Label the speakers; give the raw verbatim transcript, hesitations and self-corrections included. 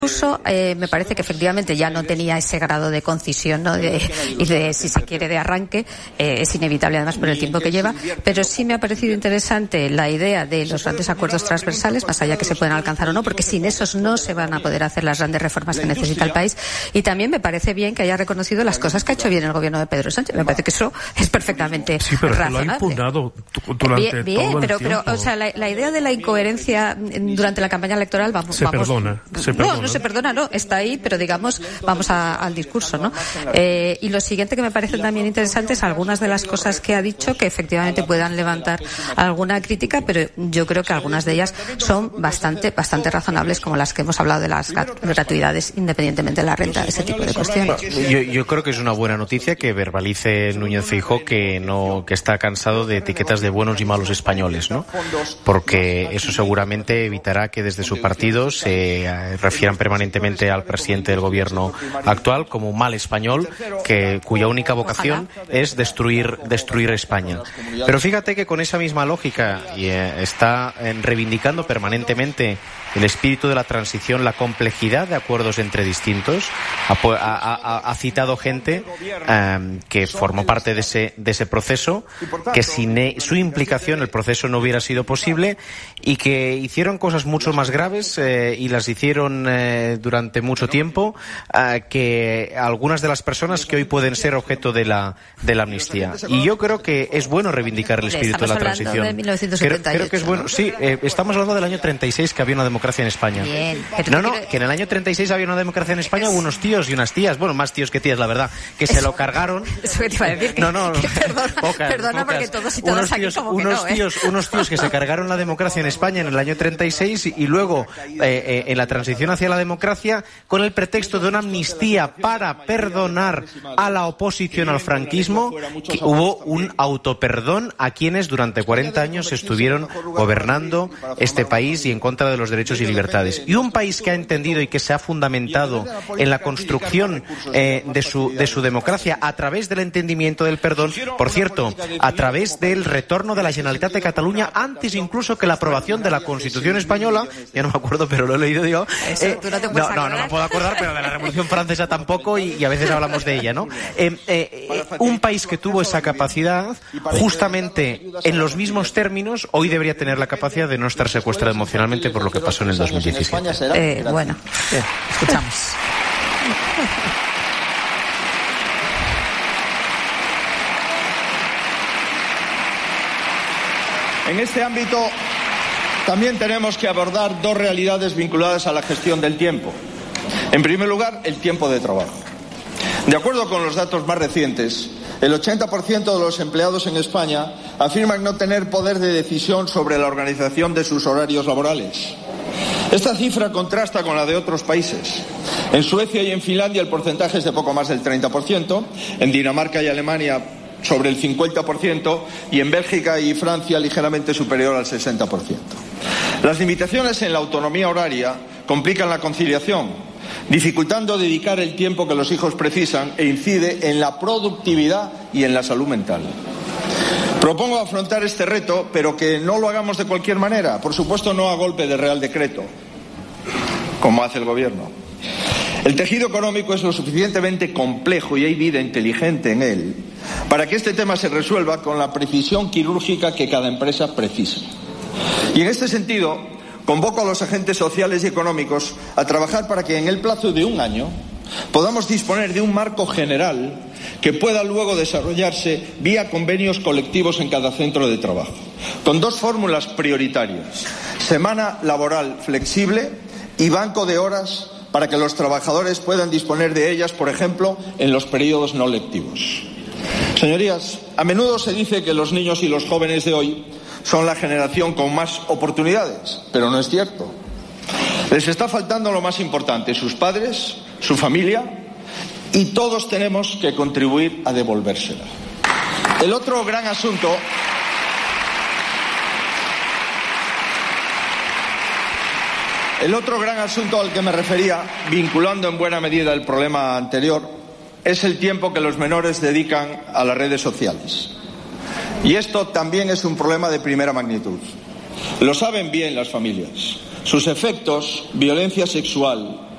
Speaker 1: Incluso eh, me parece que efectivamente ya no tenía ese grado de concisión, ¿no? de, y de, si se quiere, de arranque. Eh, es inevitable además por el tiempo que lleva, pero sí me ha parecido interesante la idea de los grandes acuerdos transversales, más allá que se puedan alcanzar o no, porque sin esos no se van a poder hacer las grandes reformas que necesita el país. Y también me parece bien que haya reconocido las cosas que ha hecho bien el gobierno de Pedro Sánchez. Me parece que eso es perfectamente
Speaker 2: sí, pero
Speaker 1: razonable.
Speaker 2: Lo ha impugnado durante
Speaker 1: bien, bien,
Speaker 2: todo el
Speaker 1: pero,
Speaker 2: tiempo.
Speaker 1: pero, o sea, la, la idea de la incoherencia durante la campaña electoral, vamos,
Speaker 2: se
Speaker 1: vamos,
Speaker 2: perdona, se perdona.
Speaker 1: No, no se perdona, no, está ahí, pero digamos, vamos a, al discurso, ¿no? Eh, y lo siguiente que me parece también interesante es algunas de las cosas que ha dicho que efectivamente puedan levantar alguna crítica, pero yo creo que algunas de ellas son bastante, bastante razonables, como las que hemos hablado de las gratuidades, independientemente de la renta, ese tipo de cuestiones.
Speaker 3: Yo, yo creo que es una buena noticia que verbalice Núñez Feijóo que no, que está cansado de etiquetas de buenos y malos españoles, ¿no? Porque eso seguramente evitará que desde su partido se refieran permanentemente al presidente del gobierno actual como un mal español que cuya única vocación es destruir destruir España. Pero fíjate que con esa misma lógica y, eh, está eh, reivindicando permanentemente el espíritu de la transición, la complejidad de acuerdos entre distintos. Ha, ha, ha, ha citado gente eh, que formó parte de ese, de ese proceso, que sin e, su implicación el proceso no hubiera sido posible y que hicieron cosas mucho más graves eh, y las hicieron eh, durante mucho tiempo eh, que algunas de las personas que hoy pueden ser objeto de la, de la amnistía. Y yo creo que es bueno reivindicar el espíritu de la transición.
Speaker 1: De mil novecientos setenta y ocho,
Speaker 3: creo, creo que es bueno. Sí, eh, estamos hablando del año treinta y seis, que había una democracia en España.
Speaker 1: Bien,
Speaker 3: no, no, que en el año treinta y seis había una democracia en España, hubo unos tíos y unas tías, bueno, más tíos que tías, la verdad, que se lo cargaron.
Speaker 1: Eso que te iba a decir. Que,
Speaker 3: no, no,
Speaker 1: que perdona,
Speaker 3: pocas,
Speaker 1: perdona
Speaker 3: pocas.
Speaker 1: porque todos y todas
Speaker 3: unos
Speaker 1: aquí
Speaker 3: tíos,
Speaker 1: como
Speaker 3: unos
Speaker 1: que no, ¿eh?
Speaker 3: tíos, unos tíos que se cargaron la democracia en España en el año treinta y seis y, y luego eh, eh, en la transición hacia la democracia con el pretexto de una amnistía para perdonar a la oposición al franquismo, que hubo un autoperdón a quienes durante cuarenta años estuvieron gobernando este país y en contra de los derechos y libertades. Y un país que ha entendido y que se ha fundamentado en la construcción eh, de su de su democracia a través del entendimiento del perdón, por cierto, a través del retorno de la Generalitat de Cataluña antes incluso que la aprobación de la Constitución española, ya no me acuerdo, pero lo he leído yo. Eh, no, no, no me puedo acordar, pero de la Revolución Francesa tampoco y, y a veces hablamos de ella, ¿no? Eh, eh, un país que tuvo esa capacidad, justamente en los mismos términos, hoy debería tener la capacidad de no estar secuestrado emocionalmente por lo que pasó en el dos mil diecisiete.
Speaker 1: Eh, bueno, eh, escuchamos.
Speaker 4: En este ámbito también tenemos que abordar dos realidades vinculadas a la gestión del tiempo. En primer lugar, el tiempo de trabajo. De acuerdo con los datos más recientes, el ochenta por ciento de los empleados en España afirman no tener poder de decisión sobre la organización de sus horarios laborales. Esta cifra contrasta con la de otros países. En Suecia y en Finlandia el porcentaje es de poco más del treinta por ciento, en Dinamarca y Alemania sobre el cincuenta por ciento y en Bélgica y Francia ligeramente superior al sesenta por ciento. Las limitaciones en la autonomía horaria complican la conciliación, dificultando dedicar el tiempo que los hijos precisan e incide en la productividad y en la salud mental. Propongo afrontar este reto, pero que no lo hagamos de cualquier manera, por supuesto no a golpe de Real Decreto, como hace el Gobierno. El tejido económico es lo suficientemente complejo y hay vida inteligente en él para que este tema se resuelva con la precisión quirúrgica que cada empresa precisa. Y en este sentido, convoco a los agentes sociales y económicos a trabajar para que en el plazo de un año podamos disponer de un marco general que pueda luego desarrollarse vía convenios colectivos en cada centro de trabajo, con dos fórmulas prioritarias: semana laboral flexible y banco de horas para que los trabajadores puedan disponer de ellas, por ejemplo, en los periodos no lectivos. Señorías, a menudo se dice que los niños y los jóvenes de hoy son la generación con más oportunidades, pero no es cierto. Les está faltando lo más importante: sus padres, su familia, y todos tenemos que contribuir a devolvérsela. El otro gran asunto El otro gran asunto al que me refería, vinculando en buena medida el problema anterior, es el tiempo que los menores dedican a las redes sociales. Y esto también es un problema de primera magnitud. Lo saben bien las familias. Sus efectos, violencia sexual,